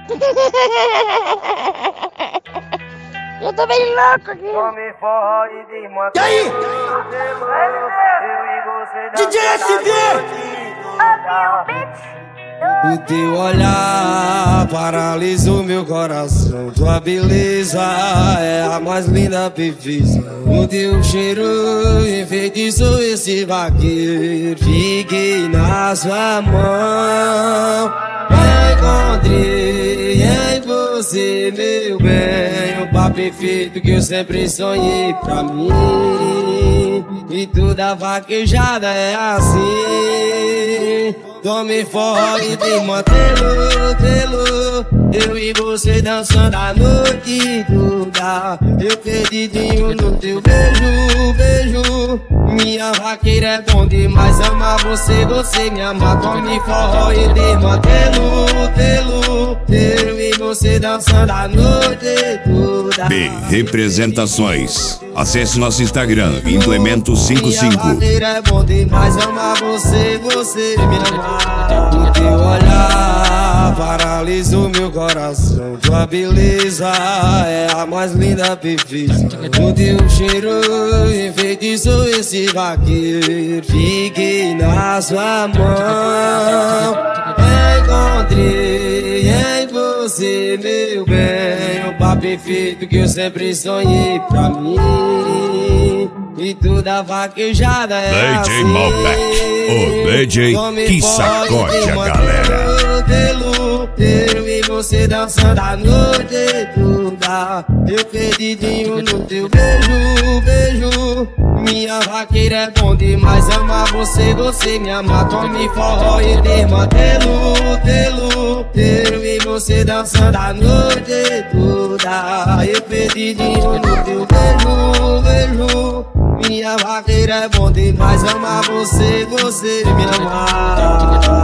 Eu tô bem louco aqui. Come forró e desmonta. E aí? DJ SD! O teu olhar paralisou meu coração. Tua beleza é a mais linda perfeição. O teu cheiro enfeitiçou esse vaqueiro. Fiquei na sua mão. Encontrei em você, meu bem, o par perfeito que eu sempre sonhei pra mim. E toda vaquejada é assim. Tome forró e desmantelo, telo. Eu e você dançando a noite toda. Eu perdidinho no teu beijo, beijo. Minha vaqueira é bom demais, amar você, você me ama. Tome forró e desmantelo, telo. Eu e você dançando a noite toda. B Representações. Acesse nosso Instagram, Implemento55. Minha vaqueira é bom demais, amar você, você me ama. O teu olhar paralisou meu coração. Tua beleza é a mais linda perfeição. O teu cheiro enfeitiçou esse vaqueiro. Fiquei na sua mão. Encontrei em você, meu bem, o par perfeito que eu sempre sonhei pra mim. E toda vaquejada é DJ assim. Malbec, o DJ que sacode a galera. Eu e você dançando a noite toda. Eu perdidinho no teu beijo, beijo. Minha vaqueira é bom demais, amar você, você me ama. Tome forró e desmantelo, telo. Eu e você dançando a noite toda. Eu perdidinho no teu beijo, beijo. Minha vaqueira é bom demais, amar você, você me ama.